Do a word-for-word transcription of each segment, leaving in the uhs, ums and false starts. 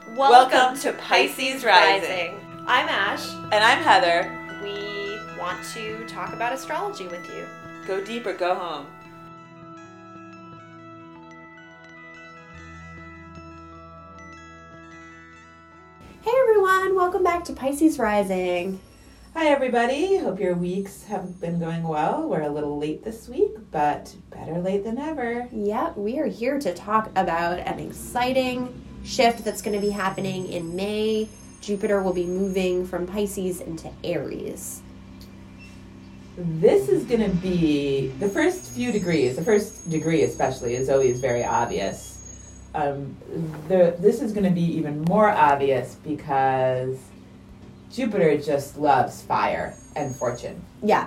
Welcome to Pisces Rising. I'm Ash. And I'm Heather. We want to talk about astrology with you. Go deep or go home. Hey everyone, welcome back to Pisces Rising. Hi everybody, hope your weeks have been going well. We're a little late this week, but better late than never. Yeah, we are here to talk about an exciting shift that's going to be happening in May. Jupiter will be moving from Pisces into Aries. This is going to be the first few degrees. The first degree especially is always very obvious. Um, the, this is going to be even more obvious because Jupiter just loves fire and fortune. Yeah.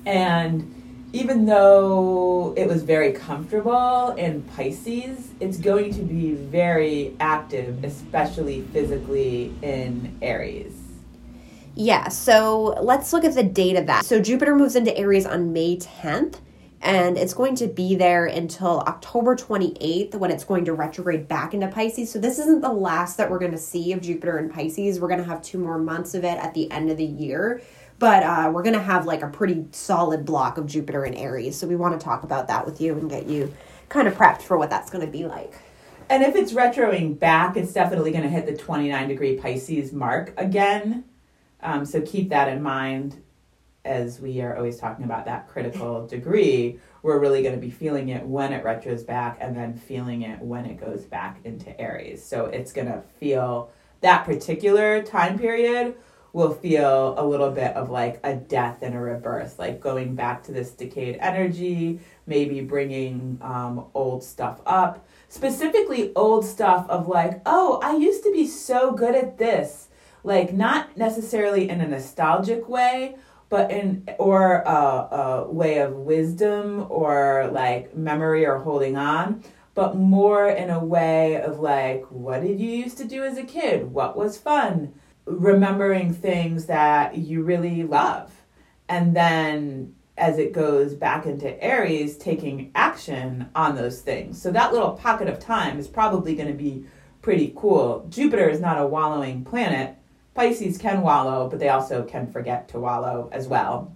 And even though it was very comfortable in Pisces, it's going to be very active, especially physically in Aries. Yeah, so let's look at the date of that. So Jupiter moves into Aries on May tenth, and it's going to be there until October twenty-eighth when it's going to retrograde back into Pisces. So this isn't the last that we're going to see of Jupiter in Pisces. We're going to have two more months of it at the end of the year. But uh, we're going to have like a pretty solid block of Jupiter in Aries. So we want to talk about that with you and get you kind of prepped for what that's going to be like. And if it's retroing back, it's definitely going to hit the twenty-nine degree Pisces mark again. Um, so keep that in mind as we are always talking about that critical degree. We're really going to be feeling it when it retros back and then feeling it when it goes back into Aries. So it's going to feel that particular time period will feel a little bit of like a death and a rebirth, like going back to this decayed energy, maybe bringing um, old stuff up, specifically old stuff of like, oh, I used to be so good at this, like not necessarily in a nostalgic way, but in, or a, a way of wisdom or like memory or holding on, but more in a way of like, what did you used to do as a kid? What was fun? Remembering things that you really love. And then as it goes back into Aries, taking action on those things. So that little pocket of time is probably going to be pretty cool. Jupiter is not a wallowing planet. Pisces can wallow, but they also can forget to wallow as well.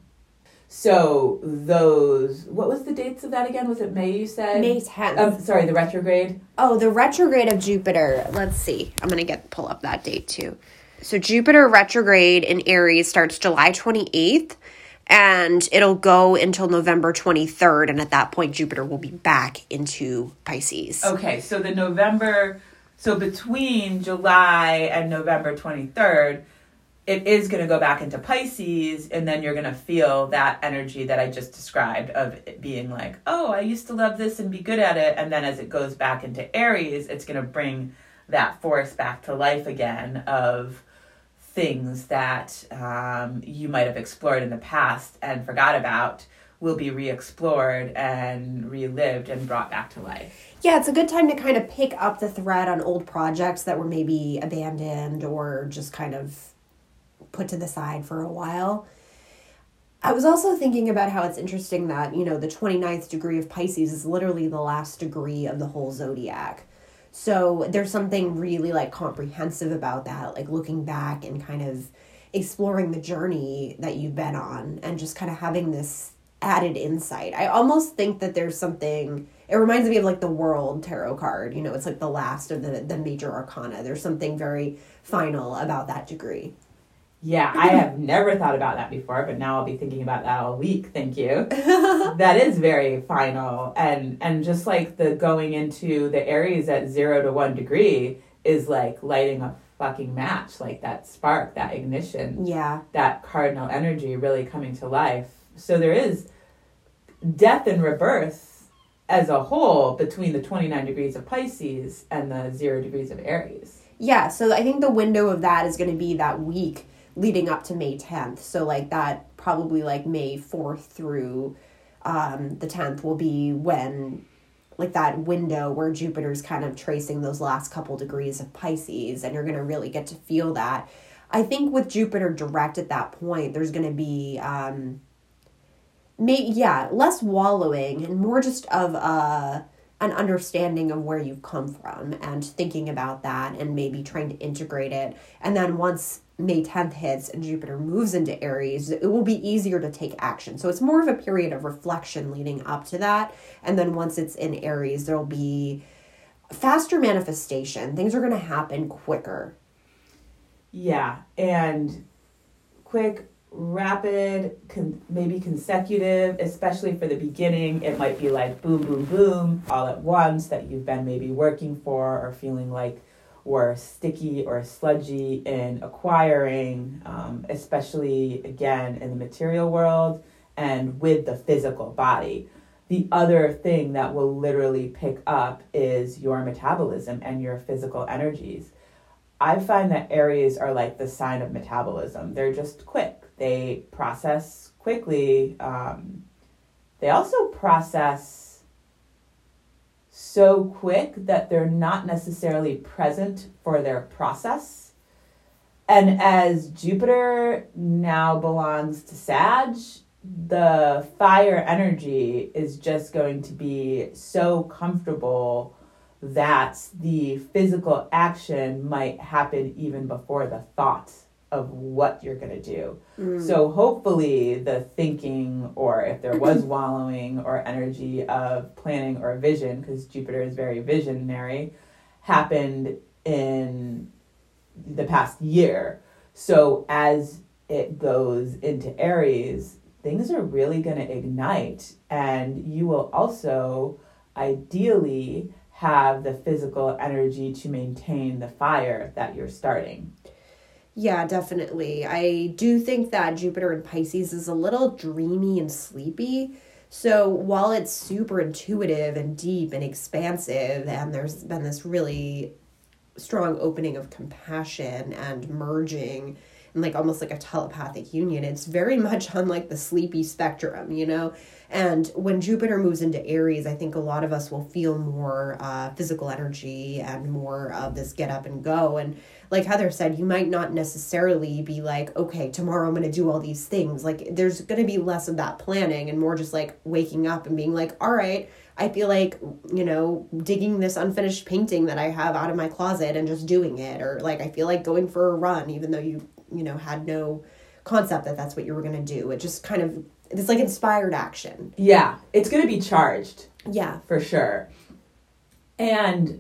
So those, what was the dates of that again? Was it May, you said? May tenth. Um, sorry, the retrograde? Oh, the retrograde of Jupiter. Let's see. I'm going to get pull up that date too. So Jupiter retrograde in Aries starts July twenty-eighth, and it'll go until November twenty-third, and at that point, Jupiter will be back into Pisces. Okay, so the November, so between July and November twenty-third, it is going to go back into Pisces, and then you're going to feel that energy that I just described of it being like, oh, I used to love this and be good at it, and then as it goes back into Aries, it's going to bring that force back to life again of things that um, you might have explored in the past and forgot about will be re-explored and relived and brought back to life. Yeah, it's a good time to kind of pick up the thread on old projects that were maybe abandoned or just kind of put to the side for a while. I was also thinking about how it's interesting that, you know, the twenty-ninth degree of Pisces is literally the last degree of the whole zodiac. So there's something really like comprehensive about that, like looking back and kind of exploring the journey that you've been on and just kind of having this added insight. I almost think that there's something, it reminds me of like the World Tarot card, you know, it's like the last of the, the major arcana. There's something very final about that degree. Yeah, I have never thought about that before, but now I'll be thinking about that all week. Thank you. That is very final. And and just like the going into the Aries at zero to one degree is like lighting a fucking match, like that spark, that ignition. Yeah. That cardinal energy really coming to life. So there is death and rebirth as a whole between the twenty-nine degrees of Pisces and the zero degrees of Aries. Yeah, so I think the window of that is going to be that week leading up to May tenth. So like that probably like May fourth through um, the tenth will be when like that window where Jupiter's kind of tracing those last couple degrees of Pisces, and you're going to really get to feel that. I think with Jupiter direct at that point, there's going to be, um, may, yeah, less wallowing and more just of a an understanding of where you've come from and thinking about that and maybe trying to integrate it. And then once May tenth hits and Jupiter moves into Aries, it will be easier to take action. So it's more of a period of reflection leading up to that. And then once it's in Aries, there'll be faster manifestation. Things are going to happen quicker. Yeah, and quick, rapid, con- maybe consecutive, especially for the beginning. It might be like boom, boom, boom, all at once that you've been maybe working for or feeling like were sticky or sludgy in acquiring, um, especially, again, in the material world and with the physical body. The other thing that will literally pick up is your metabolism and your physical energies. I find that Aries are like the sign of metabolism. They're just quick. They process quickly. Um, they also process so quick that they're not necessarily present for their process. And as Jupiter now belongs to Sag, the fire energy is just going to be so comfortable that the physical action might happen even before the thought of what you're going to do. Mm. So hopefully the thinking, or if there was wallowing or energy of planning or vision, because Jupiter is very visionary, happened in the past year. So as it goes into Aries, things are really going to ignite, and you will also ideally have the physical energy to maintain the fire that you're starting. Yeah, definitely. I do think that Jupiter in Pisces is a little dreamy and sleepy. So while it's super intuitive and deep and expansive, and there's been this really strong opening of compassion and merging and like almost like a telepathic union, it's very much on like the sleepy spectrum, you know? And when Jupiter moves into Aries, I think a lot of us will feel more uh, physical energy and more of this get up and go. And like Heather said, you might not necessarily be like, okay, tomorrow I'm going to do all these things. Like there's going to be less of that planning and more just like waking up and being like, all right, I feel like, you know, digging this unfinished painting that I have out of my closet and just doing it. Or like, I feel like going for a run, even though you, you know, had no concept that that's what you were going to do. It just kind of, it's like inspired action. Yeah, it's going to be charged. Yeah. For sure. And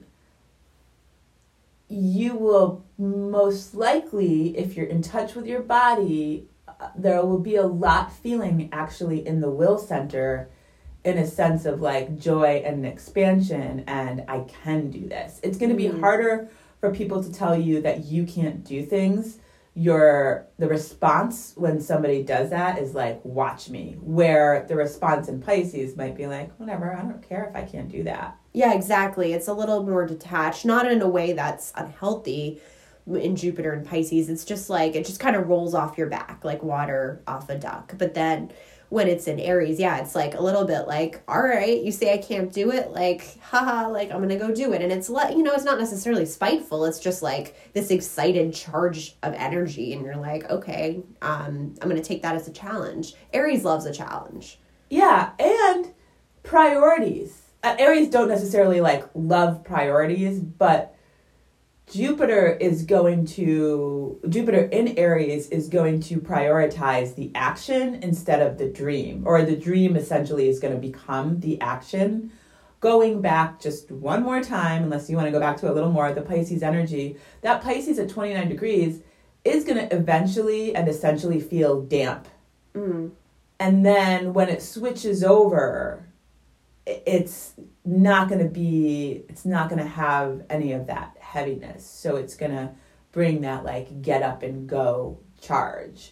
you will most likely, if you're in touch with your body, uh, there will be a lot feeling actually in the will center, in a sense of like joy and expansion, and I can do this. It's going to be mm-hmm. harder for people to tell you that you can't do things. Your the response when somebody does that is like, watch me. Where the response in Pisces might be like, whatever, I don't care if I can't do that. Yeah, exactly. It's a little more detached, not in a way that's unhealthy in Jupiter and Pisces. It's just like, it just kind of rolls off your back like water off a duck. But then when it's in Aries, yeah, it's like a little bit like, all right, you say I can't do it, like, haha, like I'm gonna go do it. And it's like, you know, it's not necessarily spiteful. It's just like this excited charge of energy, and you're like, okay, um, I'm gonna take that as a challenge. Aries loves a challenge. Yeah, and priorities. Uh, Aries don't necessarily like love priorities, but Jupiter is going to, Jupiter in Aries is going to prioritize the action instead of the dream, or the dream essentially is going to become the action. Going back just one more time, unless you want to go back to a little more, the Pisces energy, that Pisces at twenty-nine degrees is going to eventually and essentially feel damp. Mm. And then when it switches over, it's not going to be, it's not going to have any of that heaviness. So it's going to bring that like get up and go charge.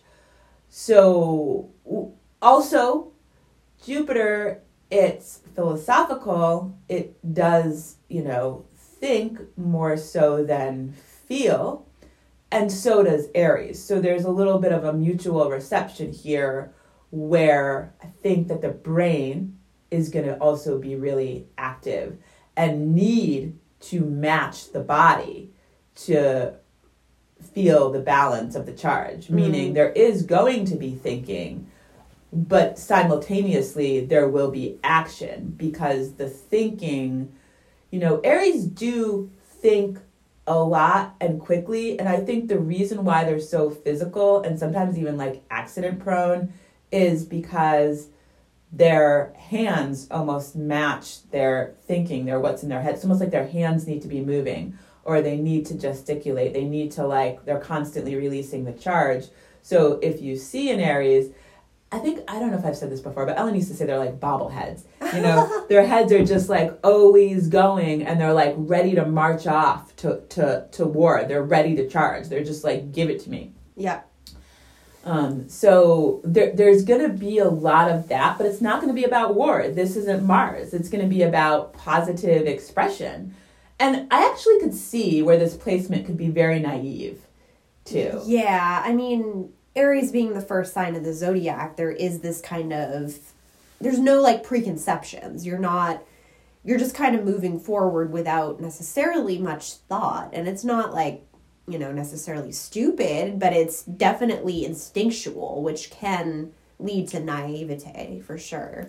So also Jupiter, it's philosophical. It does, you know, think more so than feel. And so does Aries. So there's a little bit of a mutual reception here where I think that the brain is going to also be really active and need to match the body to feel the balance of the charge. Mm. Meaning there is going to be thinking but simultaneously there will be action because the thinking, you know, Aries do think a lot and quickly. And I think the reason why they're so physical and sometimes even like accident prone is because their hands almost match their thinking, their what's in their head. It's almost like their hands need to be moving or they need to gesticulate. They need to like, they're constantly releasing the charge. So if you see an Aries, I think, I don't know if I've said this before, but Ellen used to say they're like bobbleheads. You know, their heads are just like always going and they're like ready to march off to, to, to war. They're ready to charge. They're just like, give it to me. Yeah. Um, so there, there's going to be a lot of that, but it's not going to be about war. This isn't Mars. It's going to be about positive expression. And I actually could see where this placement could be very naive too. Yeah. I mean, Aries being the first sign of the zodiac, there is this kind of, there's no like preconceptions. You're not, you're just kind of moving forward without necessarily much thought. And it's not like, you know, necessarily stupid, but it's definitely instinctual, which can lead to naivete for sure.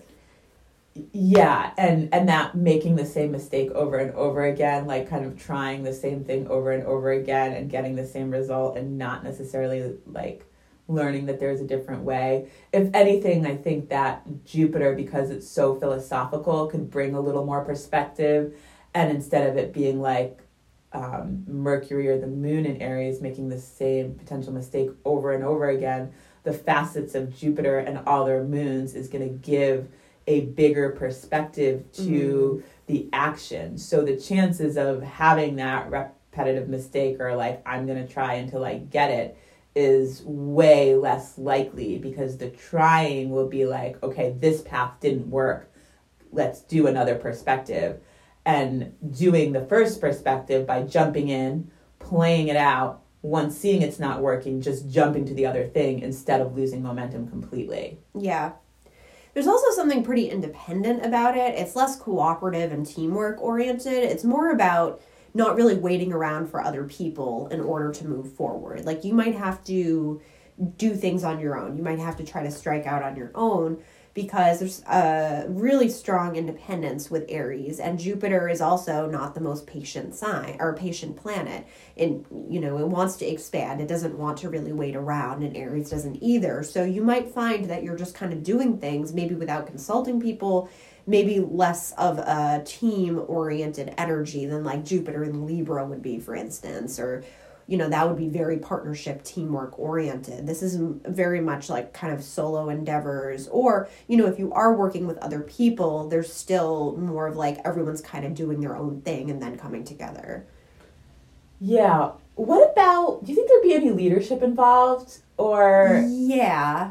Yeah, and and that making the same mistake over and over again, like kind of trying the same thing over and over again and getting the same result and not necessarily like learning that there's a different way. If anything, I think that Jupiter, because it's so philosophical, could bring a little more perspective, and instead of it being like um, Mercury or the moon in Aries making the same potential mistake over and over again, the facets of Jupiter and all their moons is going to give a bigger perspective to mm. the action. So the chances of having that repetitive mistake or like, I'm going to try until I get it is way less likely because the trying will be like, okay, this path didn't work. Let's do another perspective. And doing the first perspective by jumping in, playing it out, once seeing it's not working, just jumping to the other thing instead of losing momentum completely. Yeah. There's also something pretty independent about it. It's less cooperative and teamwork oriented. It's more about not really waiting around for other people in order to move forward. Like you might have to do things on your own. You might have to try to strike out on your own because there's a really strong independence with Aries, and Jupiter is also not the most patient sign or patient planet. And, you know, it wants to expand. It doesn't want to really wait around, and Aries doesn't either. So you might find that you're just kind of doing things maybe without consulting people, maybe less of a team-oriented energy than like Jupiter and Libra would be, for instance, or, you know, that would be very partnership, teamwork oriented. This is very much like kind of solo endeavors. Or, you know, if you are working with other people, there's still more of like everyone's kind of doing their own thing and then coming together. Yeah. What about, do you think there'd be any leadership involved? Or Yeah.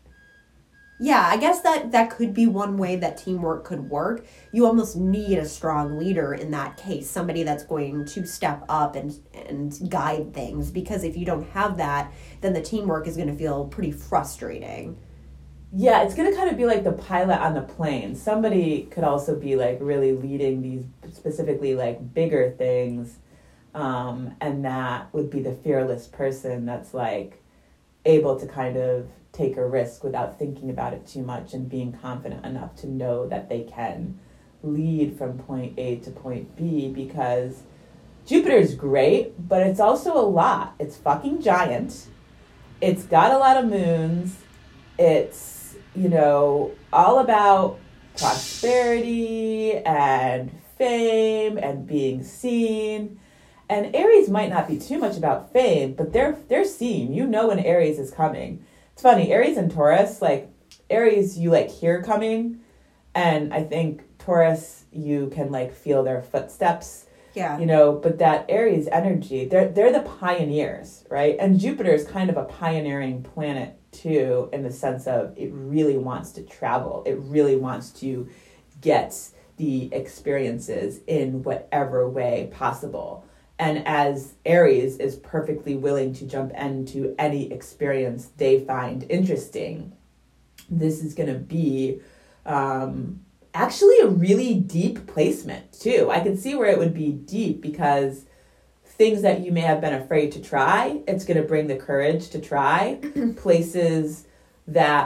Yeah, I guess that, that could be one way that teamwork could work. You almost need a strong leader in that case, somebody that's going to step up and, and guide things. Because if you don't have that, then the teamwork is going to feel pretty frustrating. Yeah, it's going to kind of be like the pilot on the plane. Somebody could also be like really leading these specifically like bigger things. Um, and that would be the fearless person that's like able to kind of take a risk without thinking about it too much and being confident enough to know that they can lead from point A to point B, because Jupiter's great, but it's also a lot. It's fucking giant. It's got a lot of moons. It's, you know, all about prosperity and fame and being seen. And Aries might not be too much about fame, but they're they're seen. You know when Aries is coming. It's funny, Aries and Taurus, like, Aries you, like, hear coming, and I think Taurus, you can, like, feel their footsteps, yeah, you know, but that Aries energy, they're, they're the pioneers, right? And Jupiter is kind of a pioneering planet, too, in the sense of it really wants to travel. It really wants to get the experiences in whatever way possible. And as Aries is perfectly willing to jump into any experience they find interesting, this is going to be um, actually a really deep placement, too. I can see where it would be deep because things that you may have been afraid to try, it's going to bring the courage to try. Places that,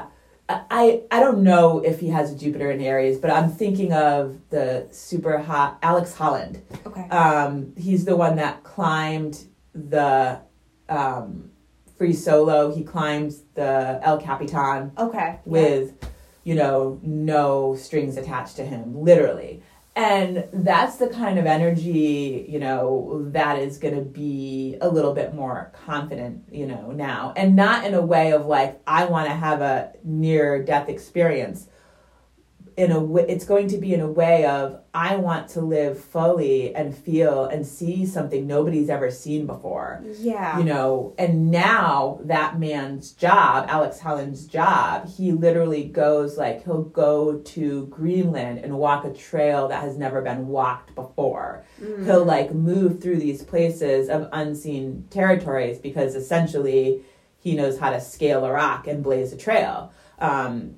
I, I don't know if he has a Jupiter in Aries, but I'm thinking of the super hot Alex Holland. Okay. Um, he's the one that climbed the um, free solo. He climbed the El Capitan. Okay. With, yeah. you know, no strings attached to him, literally. And that's the kind of energy, you know, that is going to be a little bit more confident, you know, now. And not in a way of like, I want to have a near-death experience. In a w- it's going to be in a way of, I want to live fully and feel and see something nobody's ever seen before. Yeah. You know, and now that man's job, Alex Holland's job, he literally goes like, he'll go to Greenland and walk a trail that has never been walked before. Mm. He'll like move through these places of unseen territories because essentially he knows how to scale a rock and blaze a trail. Um,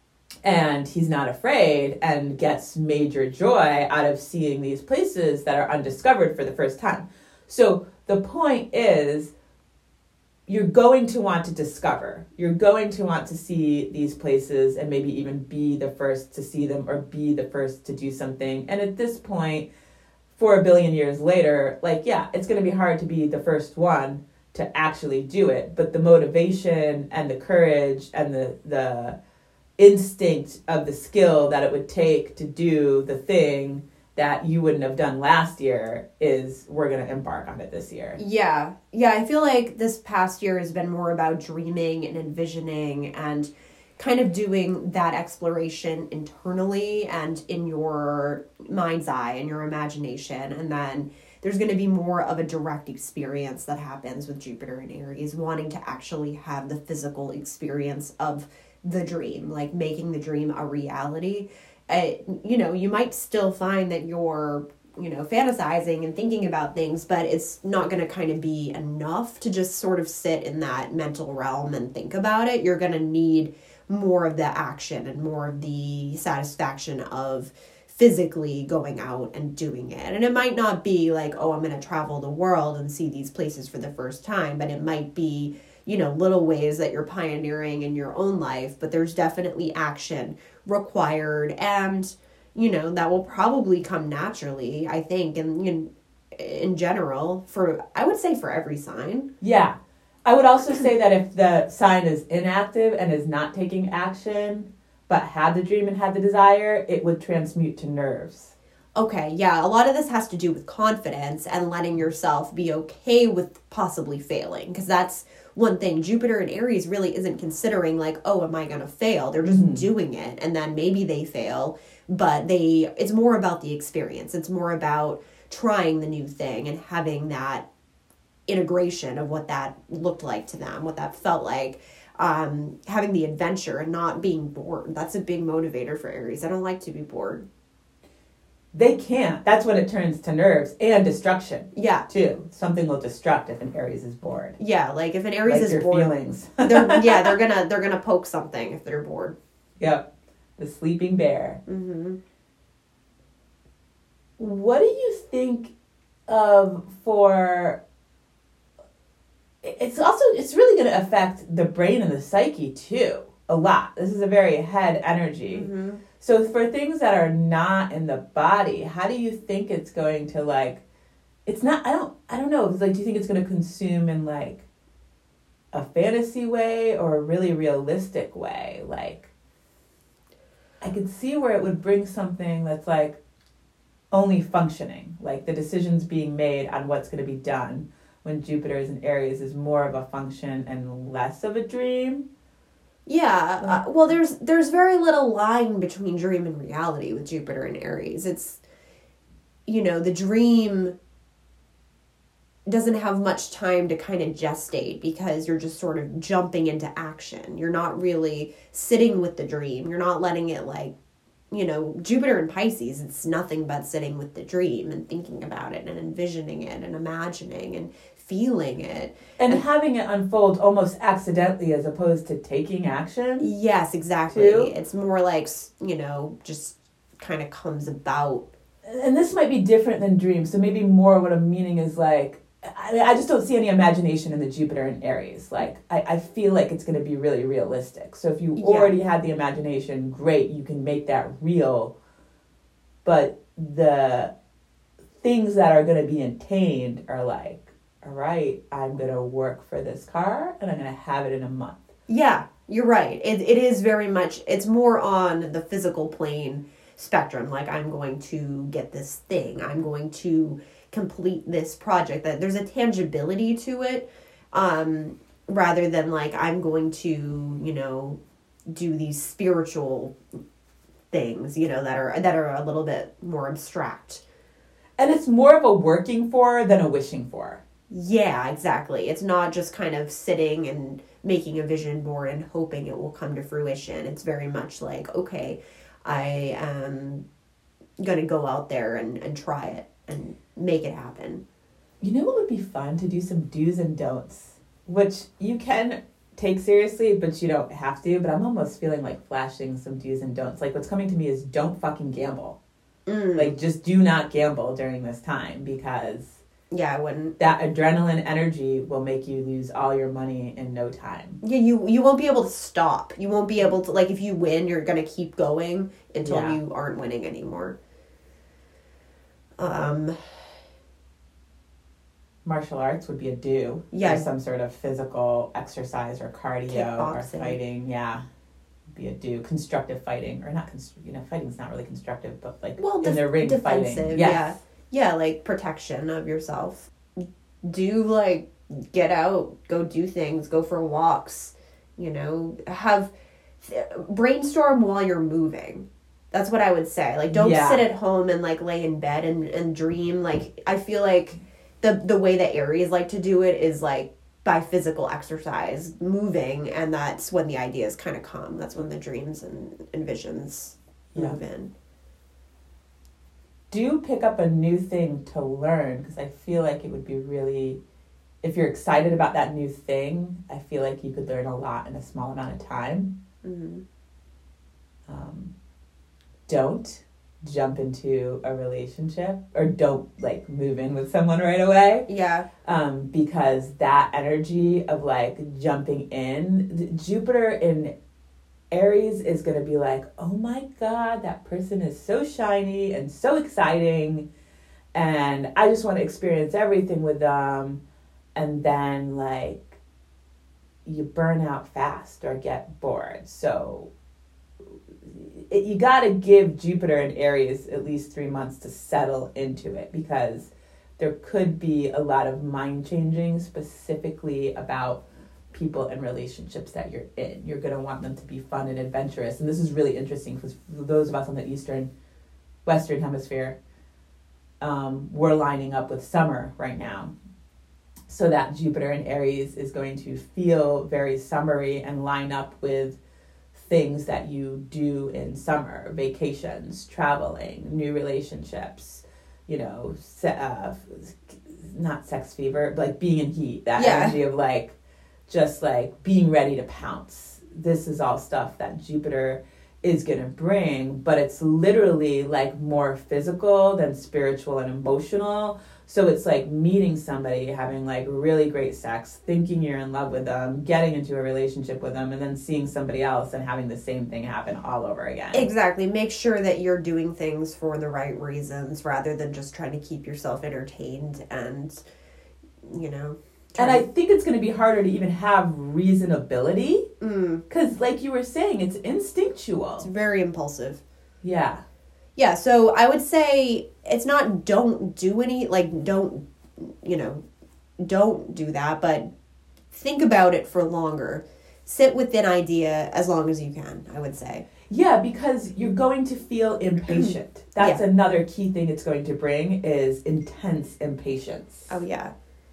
And he's not afraid and gets major joy out of seeing these places that are undiscovered for the first time. So the point is, you're going to want to discover. You're going to want to see these places and maybe even be the first to see them or be the first to do something. And at this point, four billion years later, like, yeah, it's going to be hard to be the first one to actually do it. But the motivation and the courage and the the instinct of the skill that it would take to do the thing that you wouldn't have done last year is we're going to embark on it this year. Yeah. Yeah, I feel like this past year has been more about dreaming and envisioning and kind of doing that exploration internally and in your mind's eye and your imagination. And then there's going to be more of a direct experience that happens with Jupiter and Aries, wanting to actually have the physical experience of the dream, like making the dream a reality. Uh, you know, you might still find that you're, you know, fantasizing and thinking about things, but it's not going to kind of be enough to just sort of sit in that mental realm and think about it. You're going to need more of the action and more of the satisfaction of physically going out and doing it. And it might not be like, oh, I'm going to travel the world and see these places for the first time, but it might be, you know, little ways that you're pioneering in your own life, but there's definitely action required, and, you know, that will probably come naturally, I think, and you know, in general, for, I would say for every sign. Yeah. I would also say that if the sign is inactive and is not taking action, but had the dream and had the desire, it would transmute to nerves. Okay, yeah, a lot of this has to do with confidence and letting yourself be okay with possibly failing, because that's one thing. Jupiter in Aries really isn't considering like, oh, am I going to fail? They're just mm-hmm. doing it, and then maybe they fail, but they it's more about the experience. It's more about trying the new thing and having that integration of what that looked like to them, what that felt like, um, having the adventure and not being bored. That's a big motivator for Aries. I don't like to be bored. They can't. That's when it turns to nerves and destruction. Yeah. Too. Something will destruct if an Aries is bored. Yeah, like if an Aries like is your bored, feelings. they're, yeah, they're gonna they're gonna poke something if they're bored. Yep. The sleeping bear. Mm-hmm. What do you think of for? It's also it's really going to affect the brain and the psyche too a lot. This is a very head energy. Mm-hmm. So for things that are not in the body, how do you think it's going to like, it's not, I don't, I don't know. It's like, do you think it's going to consume in like a fantasy way or a really realistic way? Like, I could see where it would bring something that's like only functioning, like the decisions being made on what's going to be done when Jupiter is in Aries is more of a function and less of a dream. Yeah, uh, well, there's there's very little line between dream and reality with Jupiter and Aries. It's, you know, the dream doesn't have much time to kind of gestate because you're just sort of jumping into action. You're not really sitting with the dream. You're not letting it like, you know, Jupiter in Pisces, it's nothing but sitting with the dream and thinking about it and envisioning it and imagining and feeling it. And, and having it unfold almost accidentally as opposed to taking action. Yes, exactly. Too. It's more like, you know, just kind of comes about. And this might be different than dreams. So maybe more what I'm meaning is like, I, I just don't see any imagination in the Jupiter in Aries. Like, I, I feel like it's going to be really realistic. So if you Yeah. already had the imagination, great, you can make that real. But the things that are going to be attained are like, all right, I'm going to work for this car and I'm going to have it in a month. Yeah, you're right. It it is very much, it's more on the physical plane spectrum. Like, I'm going to get this thing. I'm going to complete this project. That there's a tangibility to it, um, rather than like, I'm going to, you know, do these spiritual things, you know, that are that are a little bit more abstract. And it's more of a working for than a wishing for. Yeah, exactly. It's not just kind of sitting and making a vision board and hoping it will come to fruition. It's very much like, okay, I am going to go out there and, and try it and make it happen. You know what would be fun? To do some do's and don'ts, which you can take seriously, but you don't have to. But I'm almost feeling like flashing some do's and don'ts. Like, what's coming to me is don't fucking gamble. Mm. Like, just do not gamble during this time, because Yeah, I wouldn't. that adrenaline energy will make you lose all your money in no time. Yeah, you you won't be able to stop. You won't be able to, like, if you win, you're going to keep going until Yeah. you aren't winning anymore. Um, Martial arts would be a do. Yeah. Or some sort of physical exercise or cardio or Kickboxing. fighting. Yeah. Be a do. Constructive fighting. Or not, const- you know, fighting's not really constructive, but like well, in def- the ring defensive, fighting. yeah. Yes. Yeah, like protection of yourself. Do, like, get out, go do things, go for walks, you know, have, brainstorm while you're moving. That's what I would say. Like, don't Yeah. sit at home and, like, lay in bed and, and dream. Like, I feel like the the way that Aries like to do it is, like, by physical exercise, moving, and that's when the ideas kind of come. That's when the dreams and, and visions Yeah. move in. Do pick up a new thing to learn, because I feel like it would be really, if you're excited about that new thing, I feel like you could learn a lot in a small amount of time. Mm-hmm. Um, don't jump into a relationship, or don't like move in with someone right away. Yeah. Um, because that energy of like jumping in, Jupiter in Aries is going to be like, oh my God, that person is so shiny and so exciting, and I just want to experience everything with them. And then like you burn out fast or get bored. So it, you got to give Jupiter in Aries at least three months to settle into it, because there could be a lot of mind changing, specifically about people and relationships that you're in. You're going to want them to be fun and adventurous. And this is really interesting, because for those of us on the Eastern, Western Hemisphere, um, we're lining up with summer right now. So that Jupiter in Aries is going to feel very summery and line up with things that you do in summer: vacations, traveling, new relationships, you know, se- uh, not sex fever, but like being in heat, that Yeah. energy of like, just like being ready to pounce. This is all stuff that Jupiter is going to bring, but it's literally like more physical than spiritual and emotional. So it's like meeting somebody, having like really great sex, thinking you're in love with them, getting into a relationship with them, and then seeing somebody else and having the same thing happen all over again. Exactly. Make sure that you're doing things for the right reasons rather than just trying to keep yourself entertained and, you know. And I think it's going to be harder to even have reasonability, Mm, because like you were saying, it's it's instinctual. very impulsive. Yeah. Yeah, so I would say it's not don't do any, like, don't, you know, don't do that, but think about it for longer. Sit with an idea as long as you can, I would say. Yeah, because you're going to feel impatient. That's Yeah. another key thing it's going to bring, is intense impatience. Oh, yeah.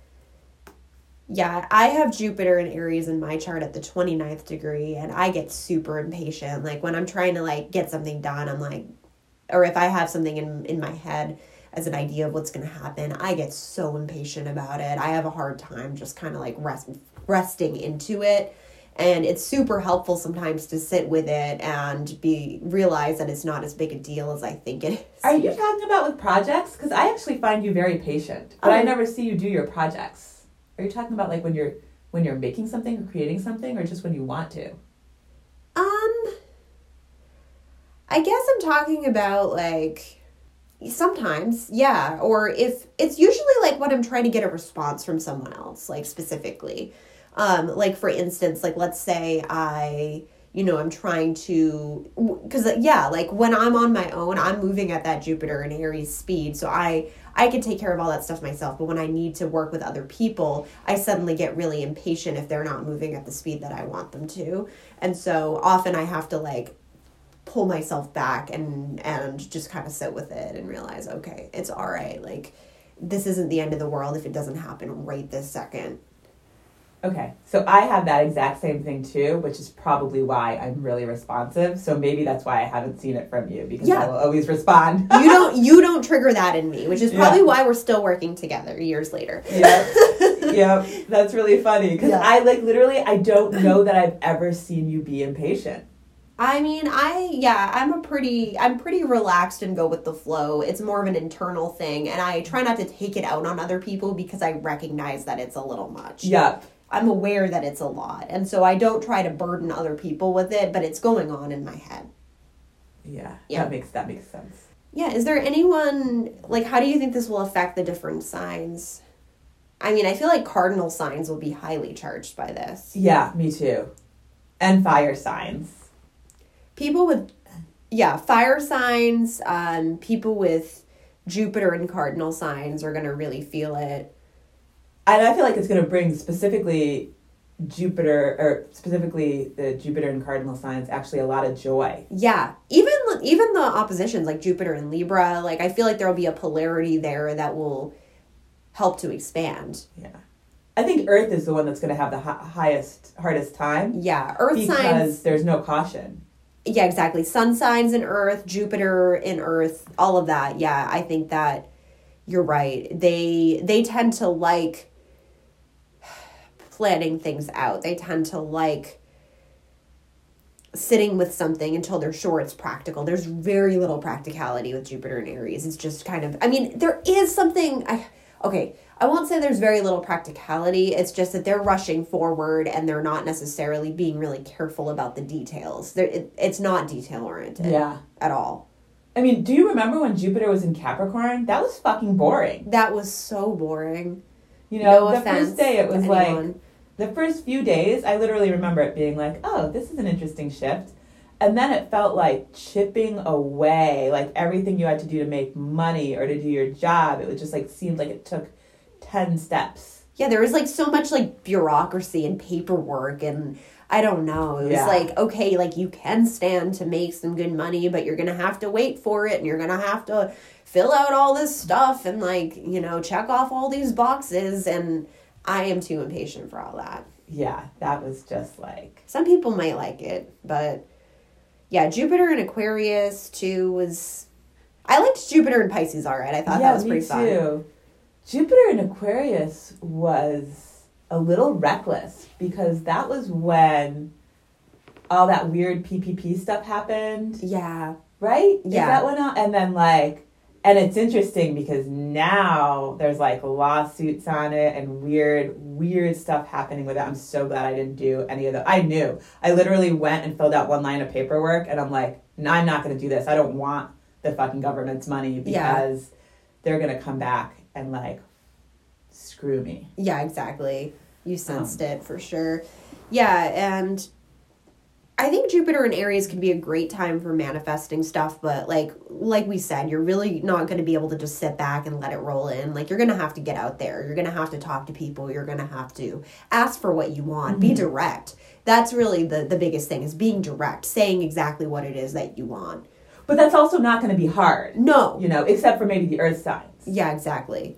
Yeah, I have Jupiter and Aries in my chart at the twenty-ninth degree, and I get super impatient. Like, when I'm trying to, like, get something done, I'm like, or if I have something in, in my head as an idea of what's going to happen, I get so impatient about it. I have a hard time just kind of, like, rest, resting into it And it's super helpful sometimes to sit with it and be realize that it's not as big a deal as I think it is. Are you talking about with projects? Because I actually find you very patient, but Um, I never see you do your projects. Are you talking about like when you're when you're making something or creating something, or just when you want to? Um, I guess I'm talking about like sometimes, yeah. Or if it's usually like when I'm trying to get a response from someone else, like specifically. Um, like for instance, like let's say I, you know, I'm trying to, because yeah, like when I'm on my own, I'm moving at that Jupiter and Aries speed, so I I can take care of all that stuff myself. But when I need to work with other people, I suddenly get really impatient if they're not moving at the speed that I want them to, and so often I have to like pull myself back and and just kind of sit with it and realize, okay, it's all right. Like this isn't the end of the world if it doesn't happen right this second. Okay, so I have that exact same thing too, which is probably why I'm really responsive. So maybe that's why I haven't seen it from you, because Yeah. I will always respond. you don't you don't trigger that in me, which is probably Yeah. why we're still working together years later. Yeah, yeah, that's really funny because Yeah. I like literally I don't know that I've ever seen you be impatient. I mean, I yeah, I'm a pretty I'm pretty relaxed and go with the flow. It's more of an internal thing, and I try not to take it out on other people because I recognize that it's a little much. Yeah. I'm aware that it's a lot, and so I don't try to burden other people with it, but it's going on in my head. Yeah, Yeah. that makes that makes sense. Yeah, is there anyone, like, how do you think this will affect the different signs? I mean, I feel like cardinal signs will be highly charged by this. Yeah, me too. And fire signs. People with, yeah, fire signs, um, people with Jupiter and cardinal signs are going to really feel it. And I feel like it's going to bring specifically Jupiter, or specifically the Jupiter and cardinal signs, actually a lot of joy. Yeah, even even the oppositions, like Jupiter and Libra, like, I feel like there will be a polarity there that will help to expand. Yeah. I think Earth is the one that's going to have the hi- highest, hardest time. Yeah, Earth because signs. Because there's no caution. Yeah, exactly. Sun signs in Earth, Jupiter in Earth, all of that. Yeah, I think that you're right. They they tend to like planning things out. They tend to like sitting with something until they're sure it's practical. There's very little practicality with Jupiter and Aries. It's just kind of, I mean, there is something, I, okay, I won't say there's very little practicality. It's just that they're rushing forward and they're not necessarily being really careful about the details. They're, it, it's not detail oriented Yeah. at all. I mean, do you remember when Jupiter was in Capricorn? That was fucking boring. That was so boring. You know, No the offense first day it was to like, anyone. the first few days, I literally remember it being like, oh, this is an interesting shift. And then it felt like chipping away, like everything you had to do to make money or to do your job. It was just like, seemed like it took ten steps. Yeah, there was like so much like bureaucracy and paperwork, and I don't know. It was Yeah. like, okay, like you can stand to make some good money, but you're going to have to wait for it, and you're going to have to fill out all this stuff and like, you know, check off all these boxes, and I am too impatient for all that. Yeah, that was just like... Some people might like it, but yeah, Jupiter in Aquarius too was... I liked Jupiter in Pisces all right. I thought yeah, that was me pretty fun. too. Jupiter in Aquarius was a little reckless because that was when all that weird P P P stuff happened, Yeah. right? Yeah. Is that went on? And then like, and it's interesting because now there's like lawsuits on it and weird, weird stuff happening with it. I'm so glad I didn't do any of that. I knew. I literally went and filled out one line of paperwork and I'm like, no, I'm not going to do this. I don't want the fucking government's money because Yeah. they're going to come back and like screw me. Yeah, exactly. You sensed um, it for sure. Yeah, and I think Jupiter and Aries can be a great time for manifesting stuff, but like like we said, you're really not going to be able to just sit back and let it roll in. Like you're going to have to get out there. You're going to have to talk to people. You're going to have to ask for what you want. Mm-hmm. Be direct. That's really the the biggest thing, is being direct, saying exactly what it is that you want. But that's also not going to be hard. No. You know, except for maybe the earth signs. Yeah, exactly.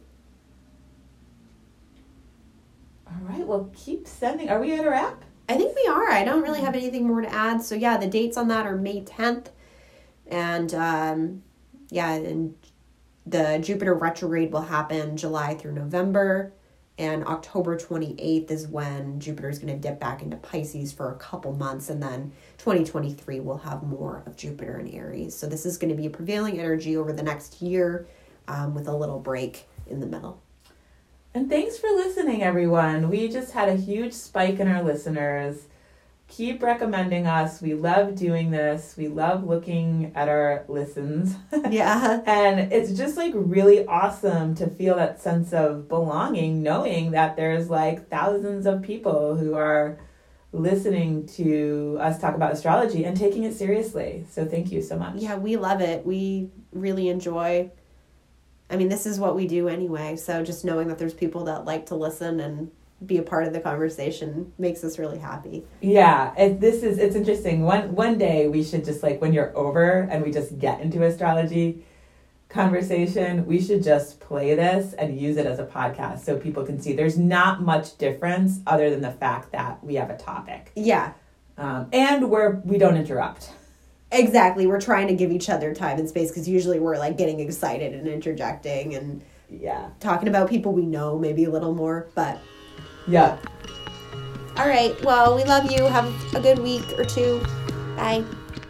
All right, well, keep sending. Are we at a wrap? I think we are. I don't really have anything more to add. So, yeah, the dates on that are May tenth. And, um, yeah, and the Jupiter retrograde will happen July through November. And October twenty-eighth is when Jupiter's going to dip back into Pisces for a couple months. And then twenty twenty-three will have more of Jupiter in Aries. So this is going to be a prevailing energy over the next year um, with a little break in the middle. And thanks for listening, everyone. We just had a huge spike in our listeners. Keep recommending us. We love doing this. We love looking at our listens. Yeah. And it's just like really awesome to feel that sense of belonging, knowing that there's like thousands of people who are listening to us talk about astrology and taking it seriously. So thank you so much. Yeah, we love it. We really enjoy. I mean, this is what we do anyway. So just knowing that there's people that like to listen and be a part of the conversation makes us really happy. Yeah, it, this is, it's interesting. One one day we should just like, when you're over and we just get into astrology conversation, we should just play this and use it as a podcast so people can see there's not much difference other than the fact that we have a topic. Yeah. Um, and we're, we don't interrupt. Exactly. We're trying to give each other time and space because usually we're like getting excited and interjecting and yeah, talking about people we know maybe a little more, but yeah. All right. Well, we love you. Have a good week or two. Bye.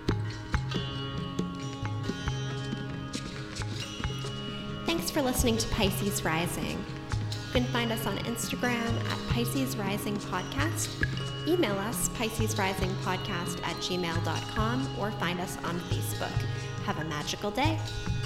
Thanks for listening to Pisces Rising. You can find us on Instagram at Pisces Rising Podcast. Email us Pisces Rising Podcast at gmail dot com or find us on Facebook. Have a magical day.